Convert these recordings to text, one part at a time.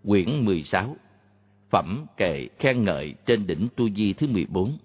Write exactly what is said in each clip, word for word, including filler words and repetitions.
quyển mười sáu, phẩm kệ khen ngợi trên đỉnh Tu Di thứ mười bốn.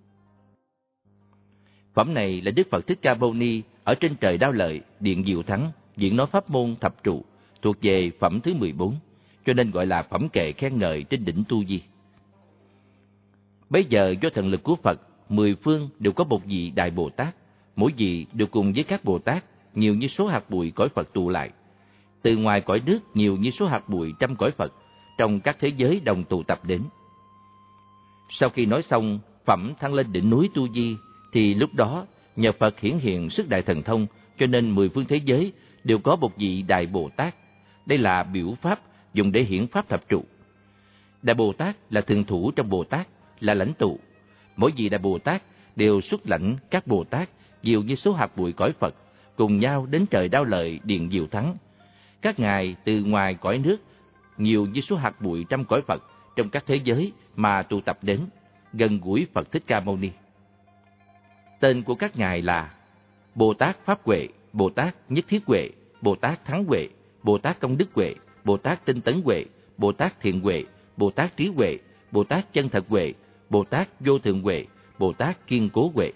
Phẩm này là Đức Phật Thích Ca Mâu Ni ở trên trời Đao Lợi, Điện Diệu Thắng, diễn nói pháp môn thập trụ, thuộc về phẩm thứ mười bốn, cho nên gọi là phẩm kệ khen ngợi trên đỉnh Tu Di. Bấy giờ do thần lực của Phật, mười phương đều có một vị Đại Bồ Tát, mỗi vị đều cùng với các Bồ Tát nhiều như số hạt bụi cõi Phật tụ lại. Từ ngoài cõi nước nhiều như số hạt bụi trăm cõi Phật, trong các thế giới đồng tụ tập đến. Sau khi nói xong phẩm thăng lên đỉnh núi Tu Di, thì lúc đó nhờ Phật hiển hiện sức đại thần thông, cho nên mười phương thế giới đều có một vị Đại Bồ Tát. Đây là biểu pháp dùng để hiển pháp thập trụ. Đại Bồ Tát là thường thủ trong Bồ Tát, là lãnh tụ. Mỗi vị Đại Bồ Tát đều xuất lãnh các Bồ Tát nhiều như số hạt bụi cõi Phật, cùng nhau đến trời Đao Lợi, Điện Diệu Thắng. Các ngài từ ngoài cõi nước nhiều như số hạt bụi trăm cõi Phật trong các thế giới mà tụ tập đến, gần gũi Phật Thích Ca Mâu Ni. Tên của các ngài là Bồ Tát Pháp Huệ, Bồ Tát Nhất Thiết Huệ, Bồ Tát Thắng Huệ, Bồ Tát Công Đức Huệ, Bồ Tát Tinh Tấn Huệ, Bồ Tát Thiện Huệ, Bồ Tát Trí Huệ, Bồ Tát Chân Thật Huệ, Bồ Tát Vô Thượng Huệ, Bồ Tát Kiên Cố Huệ.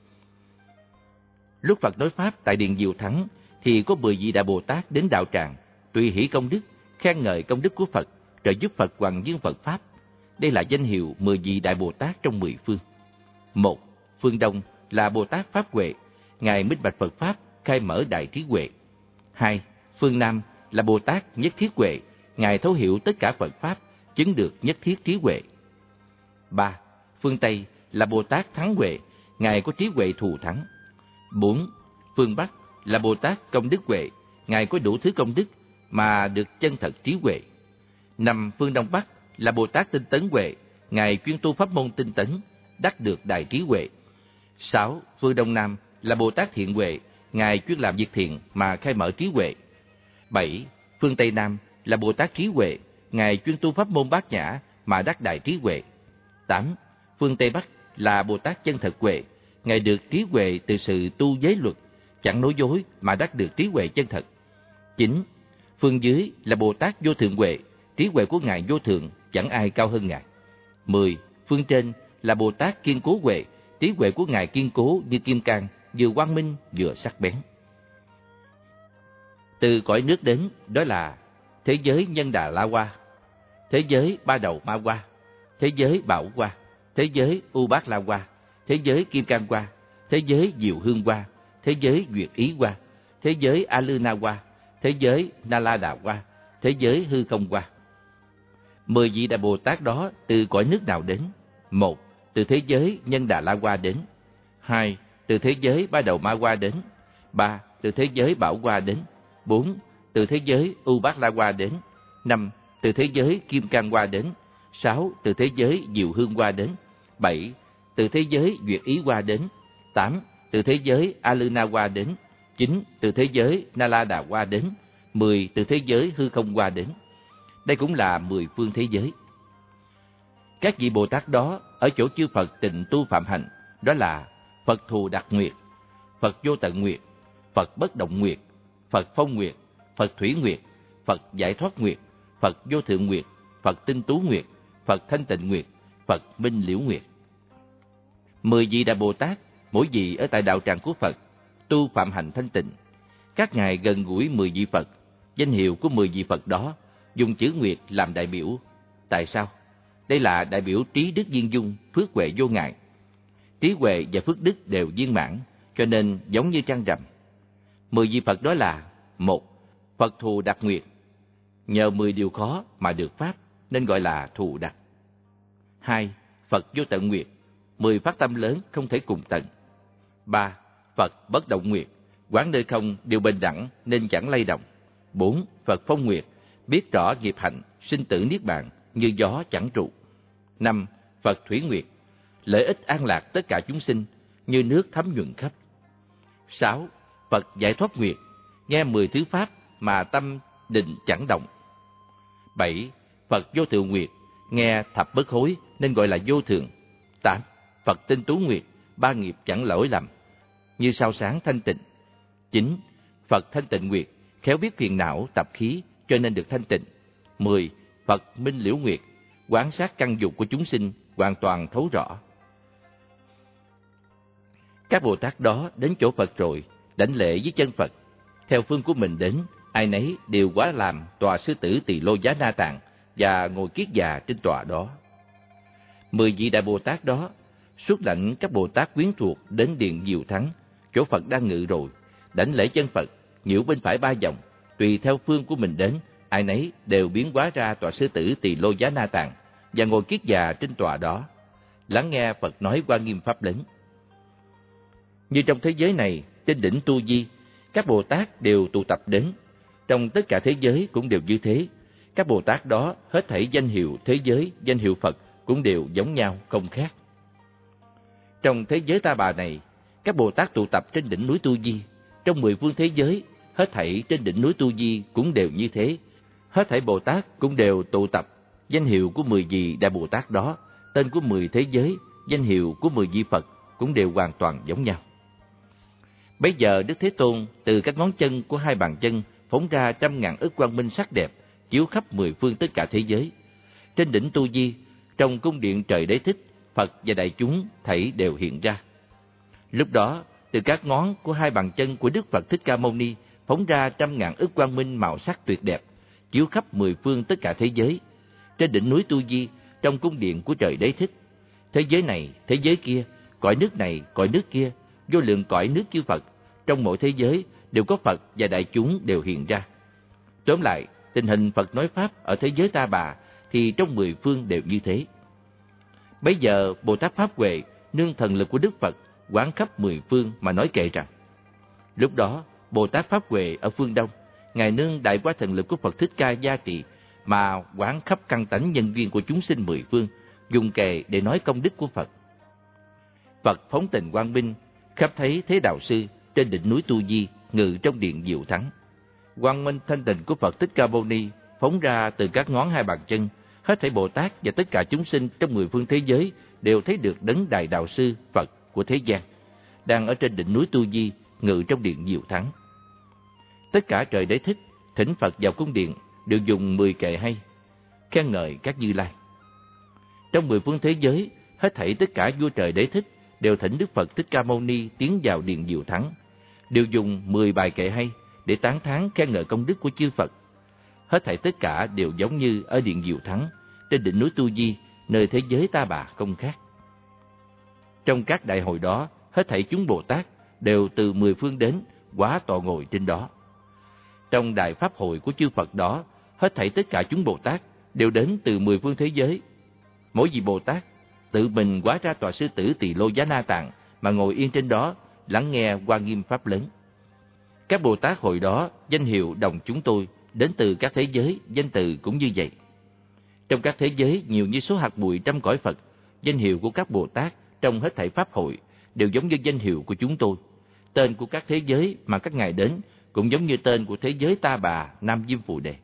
Lúc Phật nói pháp tại Điện Diệu Thắng, thì có mười vị Đại Bồ Tát đến đạo tràng, tùy hỷ công đức, khen ngợi công đức của Phật, trợ giúp Phật Hoằng Dương Phật Pháp. Đây là danh hiệu mười vị Đại Bồ Tát trong mười phương. Một, phương Đông là Bồ Tát Pháp Huệ, ngài minh bạch Phật Pháp, khai mở đại trí huệ. Hai, phương Nam là Bồ Tát Nhất Thiết Huệ, ngài thấu hiểu tất cả Phật Pháp, chứng được nhất thiết trí huệ. Ba, phương Tây là Bồ Tát Thắng Huệ, ngài có trí huệ thù thắng. Bốn, phương Bắc là Bồ Tát Công Đức Huệ, ngài có đủ thứ công đức mà được chân thật trí huệ. Năm, phương Đông Bắc là Bồ Tát Tinh Tấn Huệ, ngài chuyên tu pháp môn tinh tấn, đắc được đại trí huệ. Sáu, phương Đông Nam là Bồ Tát Thiện Huệ, ngài chuyên làm việc thiện mà khai mở trí huệ. Bảy, phương Tây Nam là Bồ Tát Trí Huệ, ngài chuyên tu pháp môn bát nhã mà đắc đại trí huệ. Tám, phương Tây Bắc là Bồ Tát Chân Thật Huệ, ngài được trí huệ từ sự tu giới luật, chẳng nói dối mà đắc được trí huệ chân thật. Chín, phương dưới là Bồ Tát Vô Thượng Huệ, trí huệ của ngài vô thượng, chẳng ai cao hơn ngài. Mười, phương trên là Bồ Tát Kiên Cố Huệ, trí huệ của ngài kiên cố như kim cang, vừa quang minh vừa sắc bén. Từ cõi nước đến, đó là thế giới Nhân Đà La Hoa, thế giới Ba Đầu Ma Hoa, thế giới Bảo Hoa, thế giới U Bát La Hoa, thế giới Kim Cang Hoa, thế giới Diệu Hương Hoa, thế giới Duyệt Ý Hoa, thế giới A Lư Na Hoa, thế giới Na La Đà Hoa, thế giới Hư Không Hoa. Mười vị Đại Bồ Tát đó từ cõi nước nào đến? Một, từ thế giới Nhân Đà La Hoa đến. Hai, từ thế giới Ba Đầu Ma Hoa đến. Ba, từ thế giới Bảo Hoa đến. Bốn, từ thế giới U Bát La Hoa đến. Năm, từ thế giới Kim Cang Hoa đến. Sáu, từ thế giới Diệu Hương Hoa đến. Bảy, từ thế giới Duyệt Ý Hoa đến. Tám, từ thế giới A Lư Na Hoa đến. Chín, từ thế giới Na La Đà Hoa đến. Mười, từ thế giới Hư Không Hoa đến. Đây cũng là mười phương thế giới. Các vị Bồ Tát đó ở chỗ chư Phật tịnh tu phạm hạnh, đó là Phật Thù Đặc Nguyệt, Phật Vô Tận Nguyệt, Phật Bất Động Nguyệt, Phật Phong Nguyệt, Phật Thủy Nguyệt, Phật Giải Thoát Nguyệt, Phật Vô Thượng Nguyệt, Phật Tinh Tú Nguyệt, Phật Thanh Tịnh Nguyệt, Phật Minh Liễu Nguyệt. Mười vị Đại Bồ Tát, mỗi vị ở tại đạo tràng của Phật, tu phạm hạnh thanh tịnh. Các ngài gần gũi mười vị Phật, danh hiệu của mười vị Phật đó dùng chữ Nguyệt làm đại biểu. Tại sao? Đây là đại biểu trí đức viên dung, phước huệ vô ngại. Trí huệ và phước đức đều viên mãn, cho nên giống như trăng rằm. Mười vị Phật đó là: một, Phật Thù Đặc Nguyệt, nhờ mười điều khó mà được pháp nên gọi là thù đặc. Hai, Phật Vô Tận Nguyệt, mười phát tâm lớn không thể cùng tận. Ba, Phật Bất Động Nguyệt, quán nơi không đều bình đẳng nên chẳng lay động. Bốn, Phật Phong Nguyệt, biết rõ nghiệp hạnh, sinh tử niết bàn, như gió chẳng trụ. Năm, Phật Thủy Nguyệt, lợi ích an lạc tất cả chúng sinh, như nước thấm nhuận khắp. Sáu, Phật Giải Thoát Nguyệt, nghe mười thứ pháp mà tâm định chẳng động. Bảy, Phật Vô Thượng Nguyệt, nghe thập bất hối nên gọi là vô thượng. Tám, Phật Tinh Tú Nguyệt, ba nghiệp chẳng lỗi lầm, như sao sáng thanh tịnh. Chín, Phật Thanh Tịnh Nguyệt, khéo biết phiền não tập khí cho nên được thanh tịnh. Mười, Phật minh liễu nguyệt, quán sát căn dục của chúng sinh, hoàn toàn thấu rõ. Các Bồ Tát đó đến chỗ Phật rồi, đảnh lễ với chân Phật. Theo phương của mình đến, ai nấy đều quá làm tòa sư tử Tỳ Lô Giá Na Tạng và ngồi kiết già trên tòa đó. Mười vị Đại Bồ Tát đó xuất lãnh các Bồ Tát quyến thuộc đến điện Diệu Thắng, chỗ Phật đang ngự rồi, đảnh lễ chân Phật, nhiễu bên phải ba vòng, tùy theo phương của mình đến, ai nấy đều biến hóa ra tòa sư tử Tỳ Lô Giá Na Tạng và ngồi kiết già trên tòa đó, lắng nghe Phật nói Hoa Nghiêm pháp lớn. Như trong thế giới này, trên đỉnh Tu Di, các Bồ Tát đều tụ tập đến. Trong tất cả thế giới cũng đều như thế. Các Bồ Tát đó hết thảy danh hiệu thế giới, danh hiệu Phật cũng đều giống nhau, không khác. Trong thế giới Ta Bà này, các Bồ Tát tụ tập trên đỉnh núi Tu Di. Trong mười phương thế giới, hết thảy trên đỉnh núi Tu Di cũng đều như thế. Hết thảy Bồ Tát cũng đều tụ tập danh hiệu của mười vị Đại Bồ Tát đó, tên của mười thế giới, danh hiệu của mười vị Phật cũng đều hoàn toàn giống nhau. Bấy giờ Đức Thế Tôn từ các ngón chân của hai bàn chân phóng ra trăm ngàn ức quang minh sắc đẹp, chiếu khắp mười phương tất cả thế giới. Trên đỉnh Tu Di, trong cung điện trời Đế Thích, Phật và đại chúng thảy đều hiện ra. Lúc đó, từ các ngón của hai bàn chân của Đức Phật Thích Ca Mâu Ni phóng ra trăm ngàn ức quang minh màu sắc tuyệt đẹp, chiếu khắp mười phương tất cả thế giới. Trên đỉnh núi Tu Di, trong cung điện của trời Đế Thích, thế giới này, thế giới kia, cõi nước này, cõi nước kia, vô lượng cõi nước chư Phật, trong mỗi thế giới đều có Phật và đại chúng đều hiện ra. Tóm lại, tình hình Phật nói Pháp ở thế giới Ta Bà thì trong mười phương đều như thế. Bấy giờ Bồ Tát Pháp Huệ nương thần lực của Đức Phật quán khắp mười phương mà nói kệ rằng: lúc đó Bồ Tát Pháp Huệ ở phương Đông, ngài nương đại qua thần lực của Phật Thích Ca gia trì mà quán khắp căn tánh nhân duyên của chúng sinh mười phương, dùng kệ để nói công đức của Phật. Phật phóng tình quang minh khắp thấy thế đạo sư trên đỉnh núi Tu Di, ngự trong điện Diệu Thắng. Quang minh thanh tịnh của Phật Thích Ca Mâu Ni phóng ra từ các ngón hai bàn chân. Hết thảy Bồ Tát và tất cả chúng sinh trong mười phương thế giới đều thấy được đấng đại đạo sư Phật của thế gian đang ở trên đỉnh núi Tu Di, ngự trong điện Diệu Thắng. Tất cả trời Đế Thích thỉnh Phật vào cung điện đều dùng mười kệ hay khen ngợi các Như Lai. Trong mười phương thế giới, hết thảy tất cả vua trời Đế Thích đều thỉnh Đức Phật Thích Ca Mâu Ni tiến vào điện Diệu Thắng, đều dùng mười bài kệ hay để tán thán khen ngợi công đức của chư Phật. Hết thảy tất cả đều giống như ở điện Diệu Thắng, trên đỉnh núi Tu Di, nơi thế giới Ta Bà không khác. Trong các đại hội đó, hết thảy chúng Bồ Tát đều từ mười phương đến, quá tọa ngồi trên đó. Trong đại pháp hội của chư Phật đó, hết thảy tất cả chúng Bồ Tát đều đến từ mười phương thế giới. Mỗi vị Bồ Tát tự mình hóa ra tòa sư tử Tỳ Lô Giá Na Tạng mà ngồi yên trên đó, lắng nghe Hoa Nghiêm pháp lớn. Các Bồ Tát hội đó danh hiệu đồng chúng tôi, đến từ các thế giới, danh từ cũng như vậy. Trong các thế giới nhiều như số hạt bụi trăm cõi Phật, danh hiệu của các Bồ Tát trong hết thảy pháp hội đều giống như danh hiệu của chúng tôi. Tên của các thế giới mà các ngài đến cũng giống như tên của thế giới Ta Bà, Nam Diêm Phù Đề.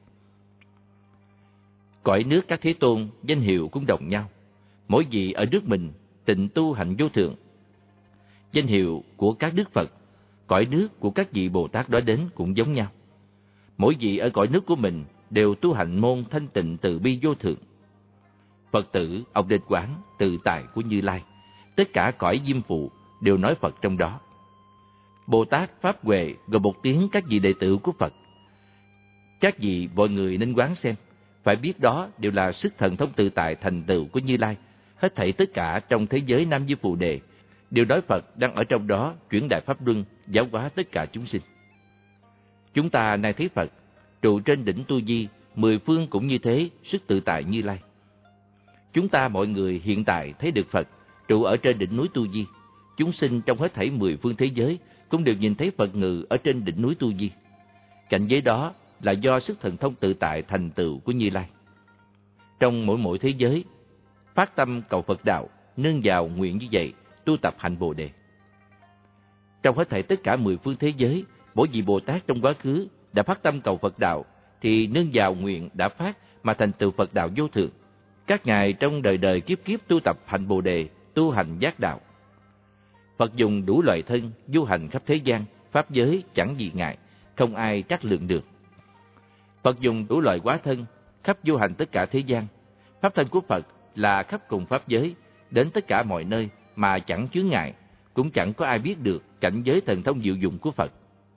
Cõi nước các Thế Tôn danh hiệu cũng đồng nhau. Mỗi vị ở nước mình tịnh tu hạnh vô thượng. Danh hiệu của các đức Phật, cõi nước của các vị Bồ Tát đó đến cũng giống nhau. Mỗi vị ở cõi nước của mình đều tu hạnh môn thanh tịnh từ bi vô thượng. Phật tử ông đền quán tự tại của Như Lai, tất cả cõi diêm phụ đều nói Phật trong đó. Bồ Tát Pháp Huệ gồm một tiếng các vị đệ tử của Phật. Các vị mọi người nên quán xem, phải biết đó đều là sức thần thông tự tại thành tựu của Như Lai. Hết thảy tất cả trong thế giới Nam Diêm Phù Đề đều nói Phật đang ở trong đó chuyển đại pháp luân, giáo hóa tất cả chúng sinh. Chúng ta nay thấy Phật trụ trên đỉnh Tu Di, mười phương cũng như thế, sức tự tại Như Lai. Chúng ta mọi người hiện tại thấy được Phật trụ ở trên đỉnh núi Tu Di. Chúng sinh trong hết thảy mười phương thế giới cũng đều nhìn thấy Phật ngự ở trên đỉnh núi Tu Di. Cảnh giới đó là do sức thần thông tự tại thành tựu của Như Lai. Trong mỗi mỗi thế giới, phát tâm cầu Phật đạo, nương vào nguyện như vậy, tu tập hạnh Bồ Đề. Trong hết thảy tất cả mười phương thế giới, mỗi vị Bồ Tát trong quá khứ đã phát tâm cầu Phật đạo, thì nương vào nguyện đã phát mà thành tựu Phật đạo vô thượng. Các ngài trong đời đời kiếp kiếp tu tập hạnh Bồ Đề, tu hành giác đạo. Phật dùng đủ loại thân, du hành khắp thế gian, pháp giới chẳng gì ngại, không ai trắc lượng được. Phật dùng đủ loại hóa thân, khắp vô hành tất cả thế gian. Pháp thân của Phật là khắp cùng pháp giới, đến tất cả mọi nơi mà chẳng chướng ngại, cũng chẳng có ai biết được cảnh giới thần thông diệu dụng của Phật.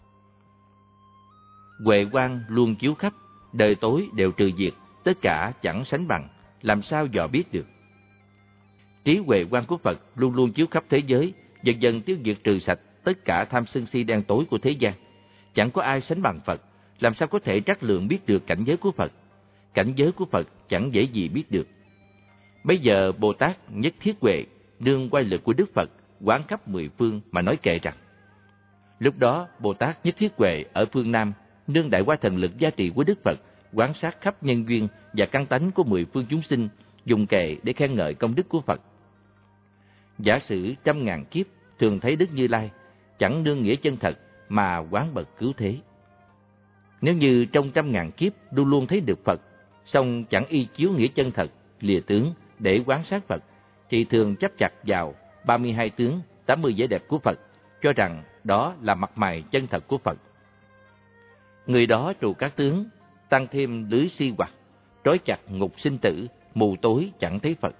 Huệ quang luôn chiếu khắp, đời tối đều trừ diệt, tất cả chẳng sánh bằng, làm sao dò biết được. Trí huệ quang của Phật luôn luôn chiếu khắp thế giới, dần dần tiêu diệt trừ sạch tất cả tham sân si đen tối của thế gian. Chẳng có ai sánh bằng Phật, làm sao có thể trắc lượng biết được cảnh giới của Phật. Cảnh giới của Phật chẳng dễ gì biết được. Bây giờ Bồ Tát Nhất Thiết Huệ nương quay lực của Đức Phật quán khắp mười phương mà nói kệ rằng: lúc đó Bồ Tát Nhất Thiết Huệ ở phương Nam nương đại qua thần lực gia trì của Đức Phật quán sát khắp nhân duyên và căn tánh của mười phương chúng sinh, dùng kệ để khen ngợi công đức của Phật. Giả sử trăm ngàn kiếp thường thấy Đức Như Lai, chẳng nương nghĩa chân thật mà quán bậc cứu thế. Nếu như trong trăm ngàn kiếp luôn luôn thấy được Phật, song chẳng y chiếu nghĩa chân thật, lìa tướng để quán sát Phật, thì thường chấp chặt vào ba mươi hai tướng, tám mươi vẻ đẹp của Phật, cho rằng đó là mặt mày chân thật của Phật. Người đó trụ các tướng, tăng thêm lưới si hoặc, trói chặt ngục sinh tử, mù tối chẳng thấy Phật.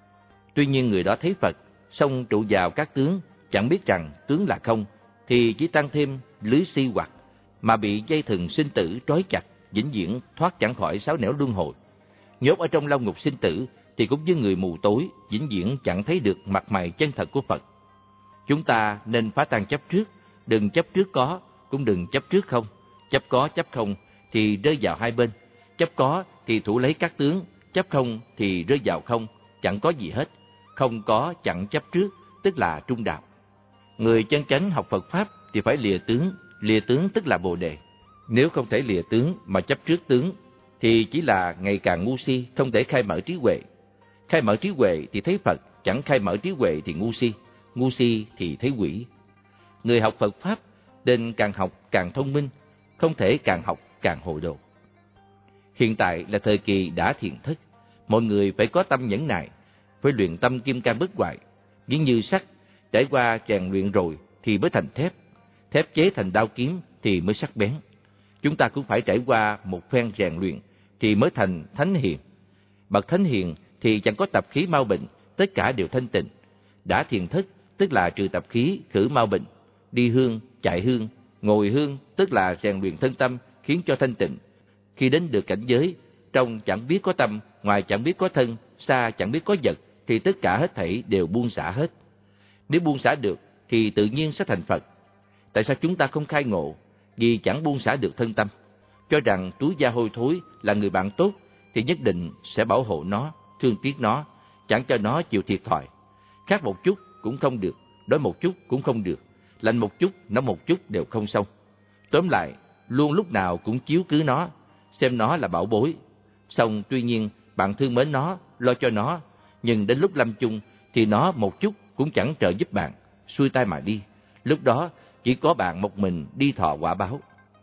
Tuy nhiên người đó thấy Phật, song trụ vào các tướng, chẳng biết rằng tướng là không, thì chỉ tăng thêm lưới si hoặc, mà bị dây thừng sinh tử trói chặt, vĩnh viễn thoát chẳng khỏi sáu nẻo luân hồi. Nhốt ở trong lao ngục sinh tử thì cũng như người mù tối, vĩnh viễn chẳng thấy được mặt mày chân thật của Phật. Chúng ta nên phá tan chấp trước, đừng chấp trước có, cũng đừng chấp trước không. Chấp có chấp không thì rơi vào hai bên, chấp có thì thủ lấy các tướng, chấp không thì rơi vào không, chẳng có gì hết. Không có chẳng chấp trước, tức là trung đạo. Người chân chánh học Phật Pháp thì phải lìa tướng, lìa tướng tức là Bồ Đề. Nếu không thể lìa tướng mà chấp trước tướng, thì chỉ là ngày càng ngu si, không thể khai mở trí huệ. Khai mở trí huệ thì thấy Phật, chẳng khai mở trí huệ thì ngu si, ngu si thì thấy quỷ. Người học Phật Pháp nên càng học càng thông minh, không thể càng học càng hồ đồ. Hiện tại là thời kỳ đã thiền thất, mọi người phải có tâm nhẫn nại, phải luyện tâm kim cang bất hoại, giống như sắt, trải qua rèn luyện rồi thì mới thành thép, thép chế thành đao kiếm thì mới sắc bén. Chúng ta cũng phải trải qua một phen rèn luyện thì mới thành thánh hiền. Bậc thánh hiền thì chẳng có tập khí mau bệnh, tất cả đều thanh tịnh. Đã thiền thất tức là trừ tập khí, khử mau bệnh. Đi hương, chạy hương, ngồi hương tức là rèn luyện thân tâm, khiến cho thanh tịnh. Khi đến được cảnh giới, trong chẳng biết có tâm, ngoài chẳng biết có thân, xa chẳng biết có vật, thì tất cả hết thảy đều buông xả hết. Nếu buông xả được thì tự nhiên sẽ thành Phật. Tại sao chúng ta không khai ngộ? Vì chẳng buông xả được thân tâm. Cho rằng túi da hôi thối là người bạn tốt thì nhất định sẽ bảo hộ nó, thương tiếc nó, chẳng cho nó chịu thiệt thòi. Khác một chút cũng không được, đói một chút cũng không được, lạnh một chút, nóng một chút đều không xong. Tóm lại, luôn lúc nào cũng chiếu cứ nó, xem nó là bảo bối. Xong tuy nhiên bạn thương mến nó, lo cho nó, nhưng đến lúc lâm chung thì nó một chút cũng chẳng trợ giúp bạn, xuôi tay mà đi. Lúc đó chỉ có bạn một mình đi thọ quả báo.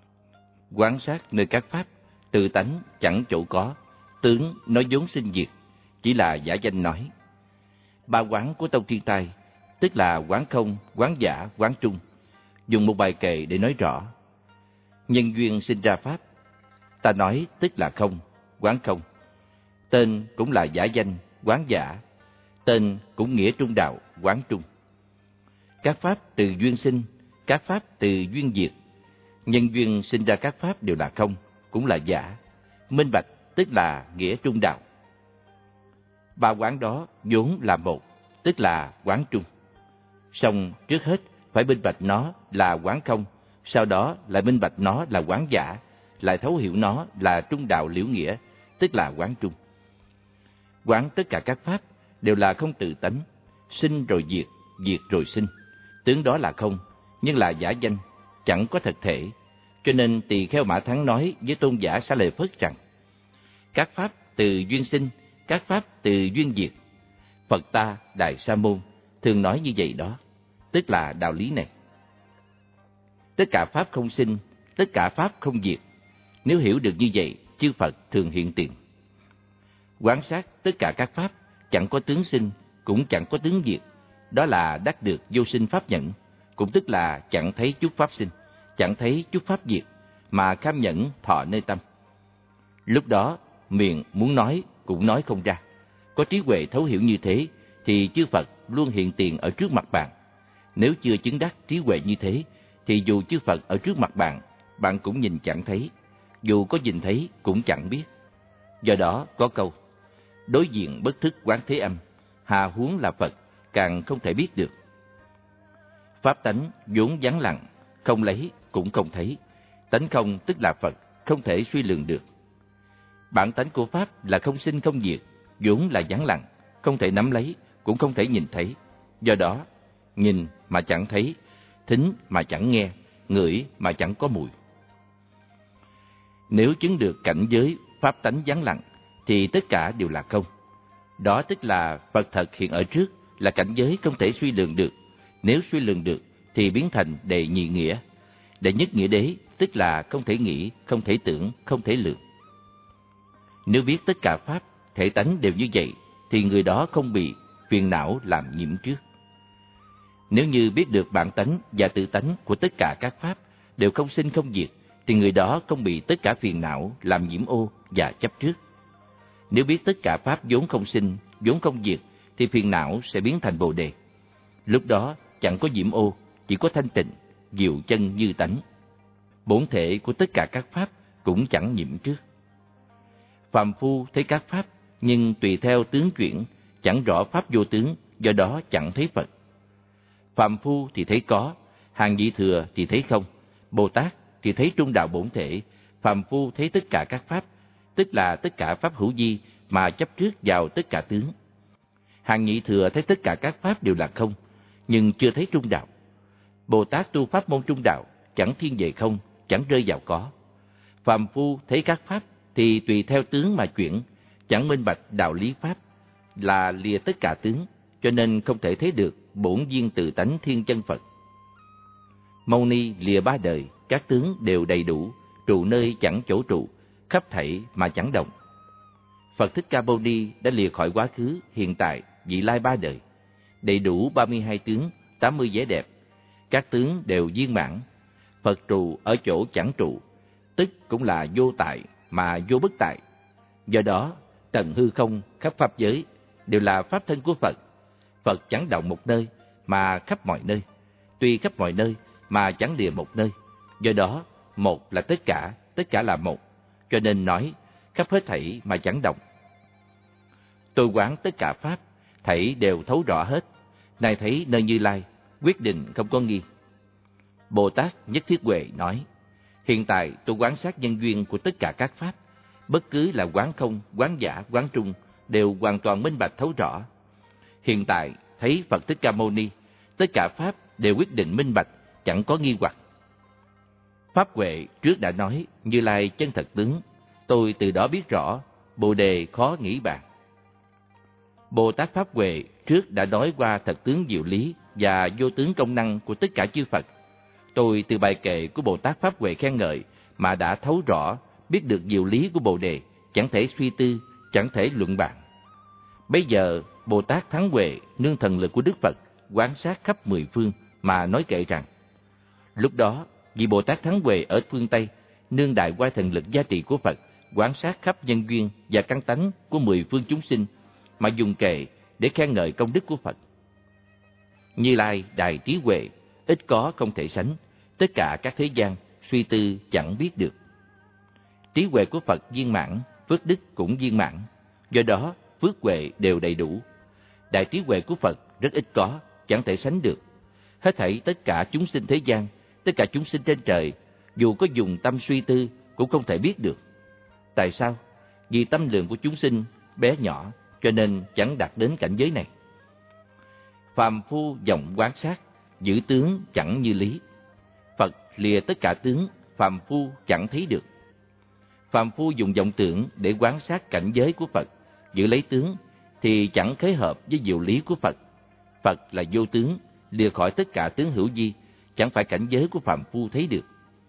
Quán sát nơi các pháp, tự tánh chẳng chỗ có, tướng nói vốn sinh diệt, chỉ là giả danh nói. Ba quán của Tông Thiên Tai, tức là quán không, quán giả, quán trung, dùng một bài kệ để nói rõ. Nhân duyên sinh ra pháp, ta nói tức là không, quán không. Tên cũng là giả danh, quán giả. Tên cũng nghĩa trung đạo, quán trung. Các pháp từ duyên sinh, các pháp từ duyên diệt. Nhân duyên sinh ra các pháp đều là không, cũng là giả. Minh bạch tức là nghĩa trung đạo. Ba quán đó vốn là một, tức là quán trung. Song trước hết phải minh bạch nó là quán không, sau đó lại minh bạch nó là quán giả, lại thấu hiểu nó là trung đạo liễu nghĩa, tức là quán trung. Quán tất cả các pháp đều là không tự tánh, sinh rồi diệt, diệt rồi sinh. Tướng đó là không, nhưng là giả danh, chẳng có thật thể. Cho nên Tỳ Kheo Mã Thắng nói với tôn giả Xá Lợi Phất rằng: các pháp từ duyên sinh, các pháp từ duyên diệt. Phật ta Đại Sa Môn thường nói như vậy đó, tức là đạo lý này. Tất cả pháp không sinh, tất cả pháp không diệt. Nếu hiểu được như vậy, chư Phật thường hiện tiền. Quán sát tất cả các pháp, chẳng có tướng sinh, cũng chẳng có tướng diệt. Đó là đắc được vô sinh pháp nhẫn, cũng tức là chẳng thấy chút pháp sinh, chẳng thấy chút pháp diệt, mà kham nhẫn thọ nơi tâm. Lúc đó, miệng muốn nói cũng nói không ra. Có trí huệ thấu hiểu như thế, thì chư Phật luôn hiện tiền ở trước mặt bạn. Nếu chưa chứng đắc trí huệ như thế, thì dù chư Phật ở trước mặt bạn, bạn cũng nhìn chẳng thấy. Dù có nhìn thấy cũng chẳng biết. Do đó có câu, đối diện bất thức quán thế âm, hà huống là Phật, càng không thể biết được. Pháp tánh vốn vắng lặng, không lấy cũng không thấy. Tánh không tức là Phật, không thể suy lường được. Bản tánh của Pháp là không sinh không diệt, vốn là vắng lặng, không thể nắm lấy, cũng không thể nhìn thấy. Do đó, nhìn mà chẳng thấy, thính mà chẳng nghe, ngửi mà chẳng có mùi. Nếu chứng được cảnh giới Pháp tánh vắng lặng, thì tất cả đều là không. Đó tức là Phật thật hiện ở trước, là cảnh giới không thể suy lường được. Nếu suy lường được, thì biến thành đệ nhị nghĩa. Đệ nhất nghĩa đế, tức là không thể nghĩ, không thể tưởng, không thể lường. Nếu biết tất cả Pháp, thể tánh đều như vậy, thì người đó không bị phiền não làm nhiễm trước. Nếu như biết được bản tánh và tự tánh của tất cả các Pháp đều không sinh không diệt, thì người đó không bị tất cả phiền não làm nhiễm ô và chấp trước. Nếu biết tất cả Pháp vốn không sinh, vốn không diệt, thì phiền não sẽ biến thành Bồ Đề. Lúc đó chẳng có nhiễm ô, chỉ có thanh tịnh, diệu chân như tánh. Bổn thể của tất cả các Pháp cũng chẳng nhiễm trước. Phàm phu thấy các Pháp, nhưng tùy theo tướng chuyển, chẳng rõ Pháp vô tướng, do đó chẳng thấy Phật. Phàm phu thì thấy có, hàng vị thừa thì thấy không, Bồ Tát thì thấy trung đạo bổn thể. Phàm phu thấy tất cả các Pháp, tức là tất cả Pháp hữu vi mà chấp trước vào tất cả tướng. Hàng nhị thừa thấy tất cả các Pháp đều là không, nhưng chưa thấy trung đạo. Bồ Tát tu pháp môn trung đạo, chẳng thiên về không, chẳng rơi vào có. Phàm phu thấy các Pháp thì tùy theo tướng mà chuyển, chẳng minh bạch đạo lý Pháp, là lìa tất cả tướng, cho nên không thể thấy được bổn viên tự tánh thiên chân Phật. Mâu Ni lìa ba đời, các tướng đều đầy đủ, trụ nơi chẳng chỗ trụ, khắp thảy mà chẳng động. Phật Thích Ca Mâu Ni đã lìa khỏi quá khứ, hiện tại, vị lai ba đời, đầy đủ ba mươi hai tướng, tám mươi vẻ đẹp, các tướng đều viên mãn. Phật trụ ở chỗ chẳng trụ, tức cũng là vô tại mà vô bất tại. Do đó, tận hư không khắp pháp giới đều là pháp thân của Phật. Phật chẳng động một nơi mà khắp mọi nơi, tuy khắp mọi nơi mà chẳng lìa một nơi. Do đó, một là tất cả, tất cả là một, cho nên nói khắp hết thảy mà chẳng động. Tôi quán tất cả Pháp, thảy đều thấu rõ hết, nay thấy nơi Như Lai, quyết định không có nghi. Bồ Tát Nhất Thiết Huệ nói, hiện tại tôi quán sát nhân duyên của tất cả các Pháp, bất cứ là quán không, quán giả, quán trung, đều hoàn toàn minh bạch thấu rõ. Hiện tại thấy Phật Thích Ca Mâu Ni, tất cả Pháp đều quyết định minh bạch, chẳng có nghi hoặc. Pháp Huệ trước đã nói, Như Lai chân thật tướng, tôi từ đó biết rõ, Bồ Đề khó nghĩ bàn. Bồ Tát Pháp Huệ trước đã nói qua thật tướng diệu lý và vô tướng công năng của tất cả chư Phật. Tôi từ bài kệ của Bồ Tát Pháp Huệ khen ngợi mà đã thấu rõ, biết được diệu lý của Bồ Đề, chẳng thể suy tư, chẳng thể luận bàn. Bây giờ, Bồ Tát Thắng Huệ nương thần lực của Đức Phật, quán sát khắp mười phương mà nói kệ rằng, lúc đó, vì Bồ Tát Thắng Huệ ở phương Tây, nương đại oai thần lực gia trị của Phật, quán sát khắp nhân duyên và căn tánh của mười phương chúng sinh, mà dùng kệ để khen ngợi công đức của Phật. Như Lai đại trí huệ, ít có không thể sánh, tất cả các thế gian suy tư chẳng biết được. Trí huệ của Phật viên mãn, phước đức cũng viên mãn, do đó phước huệ đều đầy đủ. Đại trí huệ của Phật rất ít có, chẳng thể sánh được. Hết thảy tất cả chúng sinh thế gian, tất cả chúng sinh trên trời, dù có dùng tâm suy tư cũng không thể biết được. Tại sao? Vì tâm lượng của chúng sinh bé nhỏ, cho nên chẳng đạt đến cảnh giới này. Phàm phu vọng quán sát, giữ tướng chẳng như lý. Phật lìa tất cả tướng, phàm phu chẳng thấy được. Phàm phu dùng vọng tưởng để quán sát cảnh giới của Phật, giữ lấy tướng, thì chẳng khế hợp với diệu lý của Phật. Phật là vô tướng, lìa khỏi tất cả tướng hữu vi, chẳng phải cảnh giới của phàm phu thấy được.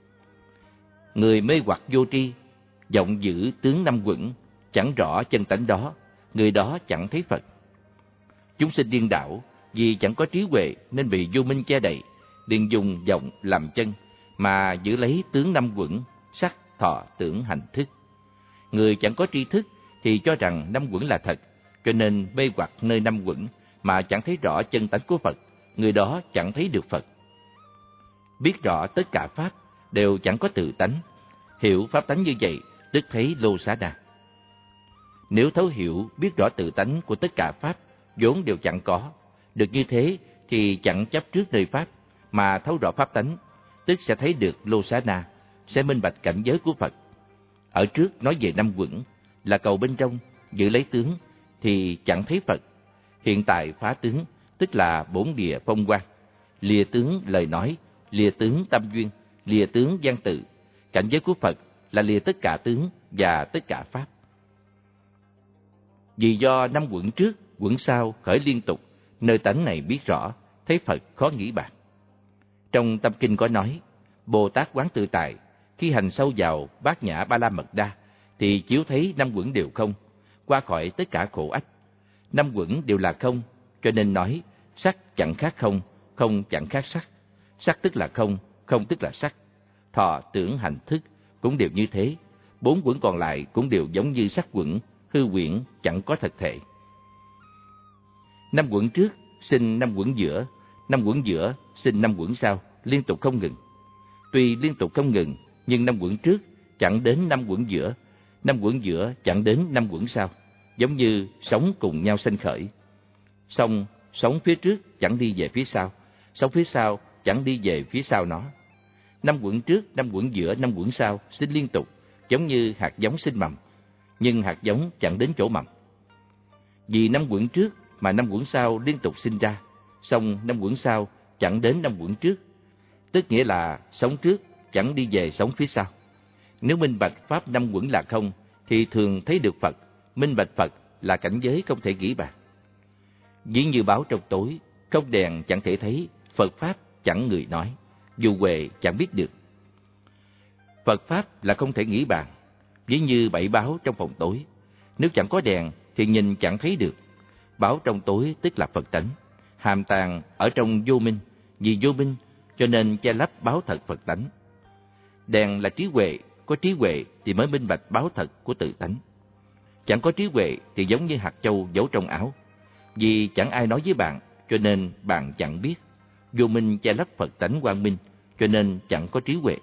Người mê hoặc vô tri, vọng giữ tướng năm quẩn, chẳng rõ chân tánh đó, người đó chẳng thấy Phật. Chúng sinh điên đảo, vì chẳng có trí huệ nên bị vô minh che đậy, liền dùng vọng làm chân, mà giữ lấy tướng năm quẩn, sắc, thọ, tưởng, hành, thức. Người chẳng có tri thức thì cho rằng năm quẩn là thật, cho nên mê hoặc nơi năm quẩn mà chẳng thấy rõ chân tánh của Phật, người đó chẳng thấy được Phật. Biết rõ tất cả Pháp đều chẳng có tự tánh, hiểu Pháp tánh như vậy, tức thấy Lô Xá Na. Nếu thấu hiểu biết rõ tự tánh của tất cả Pháp, vốn đều chẳng có, được như thế thì chẳng chấp trước nơi Pháp, mà thấu rõ Pháp tánh, tức sẽ thấy được Lô Xá Na, sẽ minh bạch cảnh giới của Phật. Ở trước nói về năm quẩn, là cầu bên trong, giữ lấy tướng, thì chẳng thấy Phật. Hiện tại phá tướng, tức là bổn địa phong quang, lìa tướng lời nói, lìa tướng tâm duyên, lìa tướng văn tự. Cảnh giới của Phật là lìa tất cả tướng và tất cả Pháp. Vì do năm quẩn trước, quẩn sau khởi liên tục, nơi tánh này biết rõ, thấy Phật khó nghĩ bàn. Trong Tâm Kinh có nói, Bồ Tát Quán Tự Tại, khi hành sâu vào Bát Nhã Ba La Mật Đa, thì chiếu thấy năm quẩn đều không, qua khỏi tất cả khổ ách. Năm quẩn đều là không, cho nên nói, sắc chẳng khác không, không chẳng khác sắc. Sắc tức là không, không tức là sắc. Thọ, tưởng, hành, thức cũng đều như thế. Bốn quẩn còn lại cũng đều giống như sắc quẩn, hư quyển, chẳng có thật thể. Năm quẩn trước sinh năm quẩn giữa, năm quẩn giữa sinh năm quẩn sau, liên tục không ngừng. Tuy liên tục không ngừng, nhưng năm quẩn trước chẳng đến năm quẩn giữa, năm quẩn giữa chẳng đến năm quẩn sau, giống như sóng cùng nhau sanh khởi. Song sóng phía trước chẳng đi về phía sau, sóng phía sau chẳng đi về phía sau nó. Năm quẩn trước, năm quẩn giữa, năm quẩn sau sinh liên tục, giống như hạt giống sinh mầm, nhưng hạt giống chẳng đến chỗ mầm. Vì năm quẩn trước mà năm quẩn sau liên tục sinh ra, song năm quẩn sau chẳng đến năm quẩn trước, tức nghĩa là sống trước chẳng đi về sống phía sau. Nếu minh bạch pháp năm quẩn là không, thì thường thấy được Phật. Minh bạch Phật là cảnh giới không thể nghĩ bàn. Ví như báo trong tối, không đèn chẳng thể thấy, Phật pháp chẳng người nói, dù huệ chẳng biết được. Phật pháp là không thể nghĩ bàn. Ví như bảy báo trong phòng tối, nếu chẳng có đèn thì nhìn chẳng thấy được. Báo trong tối tức là Phật tánh, hàm tàng ở trong vô minh, vì vô minh cho nên che lấp báo thật Phật tánh. Đèn là trí huệ, có trí huệ thì mới minh bạch báo thật của tự tánh. Chẳng có trí huệ thì giống như hạt châu giấu trong áo. Vì chẳng ai nói với bạn, cho nên bạn chẳng biết. Vô minh che lấp Phật tánh quang minh, cho nên chẳng có trí huệ.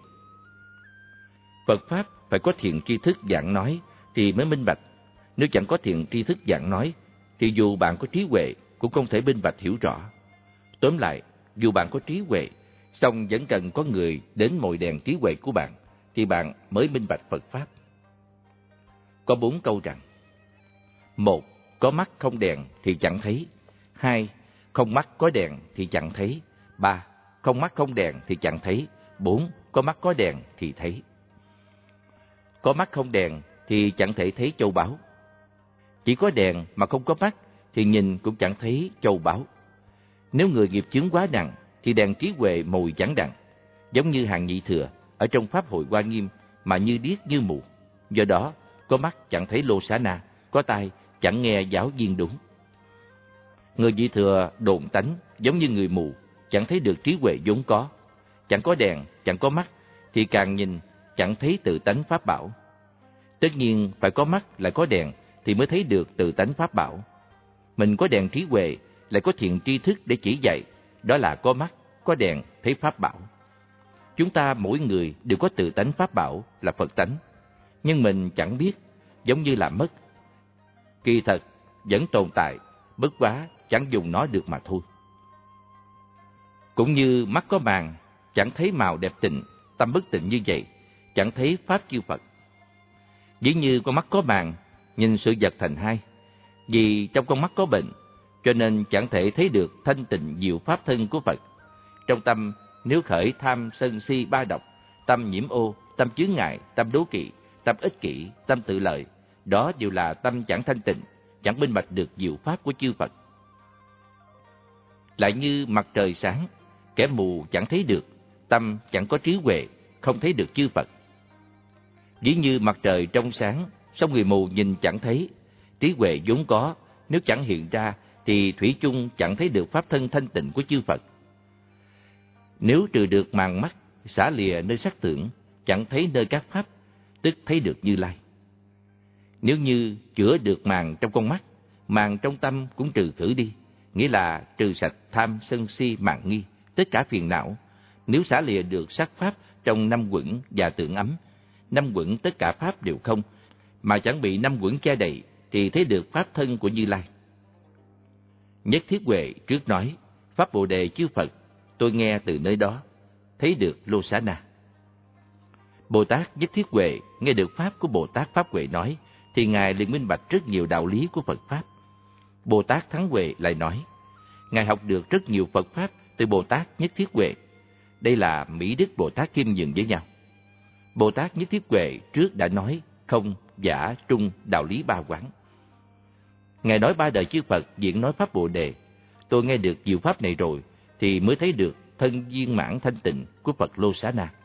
Phật pháp phải có thiện tri thức giảng nói thì mới minh bạch. Nếu chẳng có thiện tri thức giảng nói, thì dù bạn có trí huệ cũng không thể minh bạch hiểu rõ. Tóm lại, dù bạn có trí huệ, song vẫn cần có người đến mồi đèn trí huệ của bạn, thì bạn mới minh bạch Phật pháp. Có bốn câu rằng: một. Có mắt không đèn thì chẳng thấy. Hai. Không mắt có đèn thì chẳng thấy. Ba. Không mắt không đèn thì chẳng thấy. Bốn. Có mắt có đèn thì thấy. Có mắt không đèn thì chẳng thể thấy châu báu. Chỉ có đèn mà không có mắt thì nhìn cũng chẳng thấy châu báu. Nếu người nghiệp chướng quá nặng thì đèn trí huệ mồi chẳng đặng, giống như hàng nhị thừa ở trong pháp hội Hoa Nghiêm mà như điếc như mù. Do đó, có mắt chẳng thấy Lô Xá Na, có tai chẳng nghe giáo viên đúng. Người nhị thừa độn tánh giống như người mù, chẳng thấy được trí huệ vốn có. Chẳng có đèn, chẳng có mắt thì càng nhìn chẳng thấy tự tánh pháp bảo. Tất nhiên phải có mắt lại có đèn thì mới thấy được tự tánh pháp bảo. Mình có đèn trí huệ, lại có thiện tri thức để chỉ dạy, đó là có mắt, có đèn thấy pháp bảo. Chúng ta mỗi người đều có tự tánh pháp bảo là Phật tánh, nhưng mình chẳng biết, giống như là mất. Kỳ thật vẫn tồn tại, bất quá chẳng dùng nó được mà thôi. Cũng như mắt có màng, chẳng thấy màu đẹp tịnh, tâm bất tịnh như vậy, chẳng thấy pháp chư Phật. Ví như con mắt có màng, nhìn sự vật thành hai. Vì trong con mắt có bệnh, cho nên chẳng thể thấy được thanh tịnh diệu pháp thân của Phật. Trong tâm nếu khởi tham sân si ba độc, tâm nhiễm ô, tâm chướng ngại, tâm đố kỵ, tâm ích kỷ, tâm tự lợi, đó đều là tâm chẳng thanh tịnh, chẳng minh bạch được diệu pháp của chư Phật. Lại như mặt trời sáng, kẻ mù chẳng thấy được, tâm chẳng có trí huệ, không thấy được chư Phật. Ví như mặt trời trong sáng, song người mù nhìn chẳng thấy, trí huệ vốn có, nếu chẳng hiện ra thì thủy chung chẳng thấy được pháp thân thanh tịnh của chư Phật. Nếu trừ được màng mắt, xả lìa nơi sắc tưởng, chẳng thấy nơi các pháp, tức thấy được Như Lai. Nếu như chữa được màng trong con mắt, màng trong tâm cũng trừ khử đi, nghĩa là trừ sạch tham sân si mạn nghi, tất cả phiền não. Nếu xả lìa được sắc pháp trong năm quẩn và tưởng ấm, năm quẩn tất cả pháp đều không, mà chẳng bị năm quẩn che đậy, thì thấy được pháp thân của Như Lai. Nhất Thiết Huệ trước nói, pháp Bồ Đề chư Phật, tôi nghe từ nơi đó, thấy được Lô Xá Na. Bồ Tát Nhất Thiết Huệ nghe được pháp của Bồ Tát Pháp Huệ nói, thì Ngài liền minh bạch rất nhiều đạo lý của Phật Pháp. Bồ Tát Thắng Huệ lại nói, Ngài học được rất nhiều Phật Pháp từ Bồ Tát Nhất Thiết Huệ. Đây là Mỹ Đức Bồ Tát khiêm nhường với nhau. Bồ Tát Nhất Thiết Huệ trước đã nói không, giả, trung, đạo lý ba quán. Ngài nói ba đời chư Phật diễn nói pháp Bồ Đề. Tôi nghe được nhiều pháp này rồi, thì mới thấy được thân viên mãn thanh tịnh của Phật Lô Xá Na.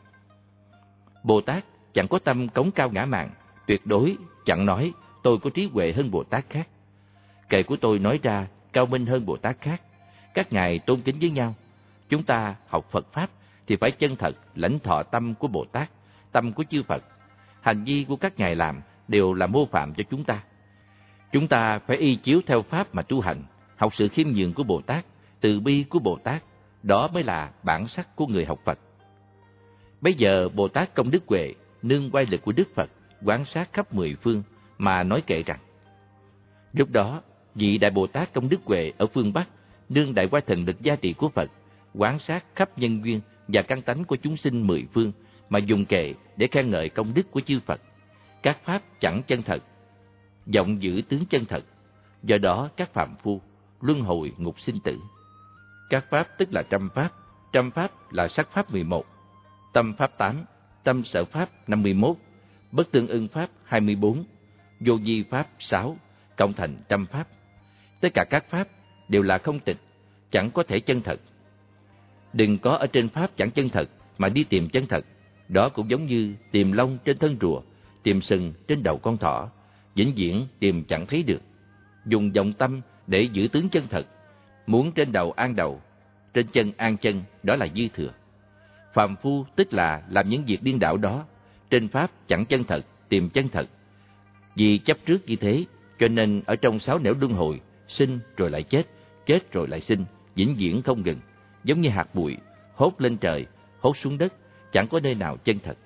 Bồ Tát chẳng có tâm cống cao ngã mạn, tuyệt đối chẳng nói tôi có trí huệ hơn Bồ Tát khác. Kệ của tôi nói ra cao minh hơn Bồ Tát khác. Các ngài tôn kính với nhau. Chúng ta học Phật Pháp thì phải chân thật lãnh thọ tâm của Bồ Tát, tâm của chư Phật. Hành vi của các ngài làm đều là mô phạm cho chúng ta. Chúng ta phải y chiếu theo Pháp mà tu hành, học sự khiêm nhường của Bồ Tát, từ bi của Bồ Tát. Đó mới là bản sắc của người học Phật. Bây giờ Bồ Tát Công Đức Huệ nương oai lực của Đức Phật, quán sát khắp mười phương mà nói kệ rằng, lúc đó vị Đại Bồ Tát Công Đức Huệ ở phương Bắc nương đại oai thần lực gia trì của Phật, quán sát khắp nhân duyên và căn tánh của chúng sinh mười phương mà dùng kệ để khen ngợi công đức của chư Phật. Các pháp chẳng chân thật, vọng giữ tướng chân thật, do đó các phàm phu luân hồi ngục sinh tử. Các pháp tức là trăm pháp, trăm pháp là sắc pháp mười một, tâm pháp tám, tâm sở pháp năm mươi mốt, bất tương ưng pháp hai mươi bốn, vô vi pháp sáu, cộng thành trăm pháp. Tất cả các pháp đều là không tịch, chẳng có thể chân thật. Đừng có ở trên pháp chẳng chân thật mà đi tìm chân thật. Đó cũng giống như tìm lông trên thân rùa, tìm sừng trên đầu con thỏ, vĩnh viễn tìm chẳng thấy được. Dùng vọng tâm để giữ tướng chân thật, muốn trên đầu an đầu, trên chân an chân, đó là dư thừa. Phàm phu tức là làm những việc điên đảo đó, trên pháp chẳng chân thật, tìm chân thật. Vì chấp trước như thế, cho nên ở trong sáu nẻo luân hồi, sinh rồi lại chết, chết rồi lại sinh, vĩnh viễn không ngừng, giống như hạt bụi, hốt lên trời, hốt xuống đất, chẳng có nơi nào chân thật.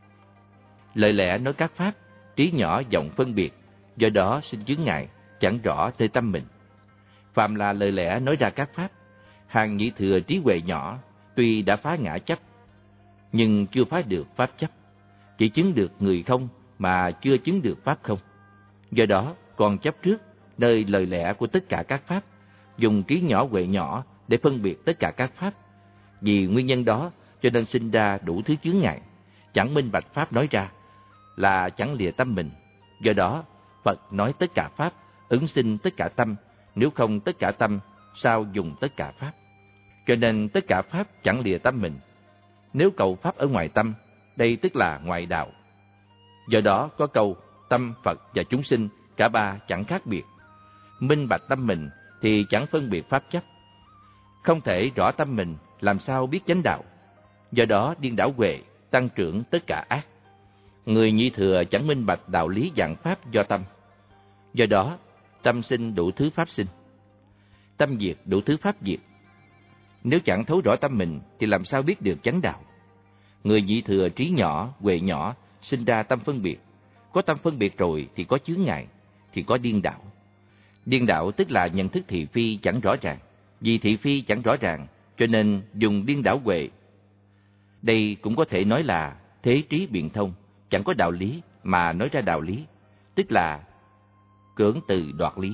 Lời lẽ nói các pháp, trí nhỏ vọng phân biệt, do đó sinh chướng ngại, chẳng rõ nơi tâm mình. Phàm là lời lẽ nói ra các pháp, hàng nhị thừa trí huệ nhỏ, tuy đã phá ngã chấp, nhưng chưa phá được pháp chấp, chỉ chứng được người không mà chưa chứng được pháp không. Do đó còn chấp trước nơi lời lẽ của tất cả các pháp, dùng trí nhỏ huệ nhỏ để phân biệt tất cả các pháp. Vì nguyên nhân đó cho nên sinh ra đủ thứ chướng ngại, chẳng minh bạch pháp nói ra, là chẳng lìa tâm mình. Do đó Phật nói tất cả pháp ứng sinh tất cả tâm, nếu không tất cả tâm sao dùng tất cả pháp. Cho nên tất cả pháp chẳng lìa tâm mình. Nếu cầu pháp ở ngoài tâm, đây tức là ngoại đạo. Do đó có câu tâm Phật và chúng sinh cả ba chẳng khác biệt. Minh bạch tâm mình thì chẳng phân biệt pháp chấp. Không thể rõ tâm mình, làm sao biết chánh đạo. Do đó điên đảo huệ, tăng trưởng tất cả ác. Người nhị thừa chẳng minh bạch đạo lý dạng pháp do tâm. Do đó tâm sinh đủ thứ pháp sinh, tâm diệt đủ thứ pháp diệt. Nếu chẳng thấu rõ tâm mình thì làm sao biết được chánh đạo. Người nhị thừa trí nhỏ, huệ nhỏ, sinh ra tâm phân biệt. Có tâm phân biệt rồi thì có chướng ngại, thì có điên đảo. Điên đảo tức là nhận thức thị phi chẳng rõ ràng. Vì thị phi chẳng rõ ràng, cho nên dùng điên đảo huệ. Đây cũng có thể nói là thế trí biện thông, chẳng có đạo lý mà nói ra đạo lý, tức là cưỡng từ đoạt lý.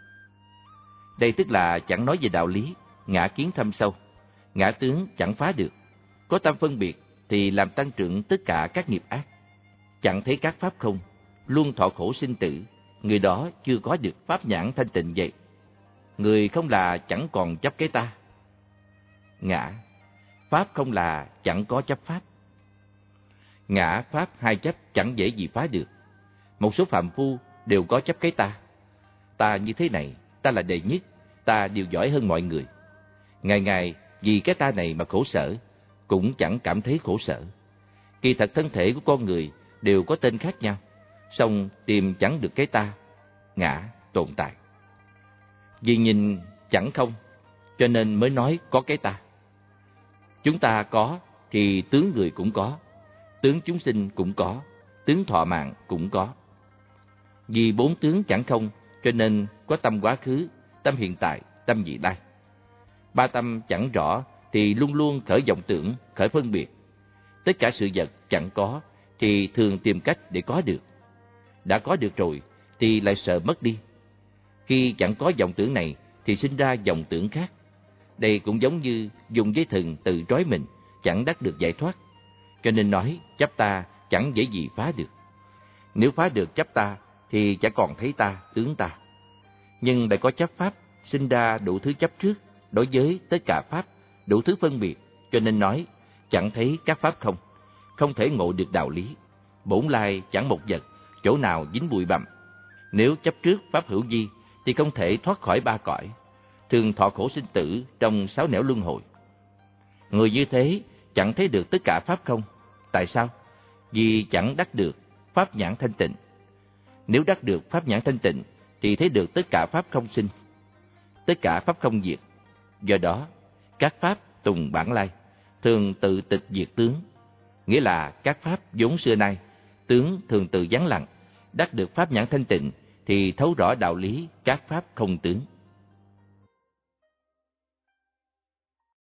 Đây tức là chẳng nói về đạo lý, ngã kiến thâm sâu, ngã tướng chẳng phá được. Có tâm phân biệt thì làm tăng trưởng tất cả các nghiệp ác. Chẳng thấy các pháp không, luôn thọ khổ sinh tử, người đó chưa có được pháp nhãn thanh tịnh vậy. Người không là chẳng còn chấp cái ta. Ngã, pháp không là chẳng có chấp pháp. Ngã, pháp hai chấp chẳng dễ gì phá được. Một số phàm phu đều có chấp cái ta. Ta như thế này, ta là đệ nhất, ta đều giỏi hơn mọi người. Ngày ngày vì cái ta này mà khổ sở, cũng chẳng cảm thấy khổ sở. Kỳ thật thân thể của con người đều có tên khác nhau. song tìm chẳng được cái ta, ngã tồn tại. Vì nhìn chẳng không, cho nên mới nói có cái ta. Chúng ta có thì tướng người cũng có, tướng chúng sinh cũng có, tướng thọ mạng cũng có. Vì bốn tướng chẳng không, cho nên có tâm quá khứ, tâm hiện tại, tâm vị lai. Ba tâm chẳng rõ thì luôn luôn khởi vọng tưởng, khởi phân biệt. Tất cả sự vật chẳng có thì thường tìm cách để có được. Đã có được rồi thì lại sợ mất đi. Khi chẳng có vọng tưởng này thì sinh ra vọng tưởng khác. Đây cũng giống như dùng dây thừng tự trói mình, chẳng đắc được giải thoát. Cho nên nói chấp ta chẳng dễ gì phá được. Nếu phá được chấp ta thì chẳng còn thấy ta, tướng ta. Nhưng lại có chấp pháp, sinh ra đủ thứ chấp trước đối với tất cả pháp, đủ thứ phân biệt. Cho nên nói chẳng thấy các pháp không, không thể ngộ được đạo lý. Bổn lai chẳng một vật, chỗ nào dính bụi bặm. Nếu chấp trước pháp hữu vi thì không thể thoát khỏi ba cõi, thường thọ khổ sinh tử trong sáu nẻo luân hồi. Người như thế chẳng thấy được tất cả pháp không. Tại sao? Vì chẳng đắc được pháp nhãn thanh tịnh. Nếu đắc được pháp nhãn thanh tịnh thì thấy được tất cả pháp không sinh, tất cả pháp không diệt. Do đó, các pháp tùng bản lai, thường tự tịch diệt tướng. Nghĩa là các pháp vốn xưa nay, tướng thường tự vắng lặng. Đắc được pháp nhãn thanh tịnh thì thấu rõ đạo lý các pháp không tướng.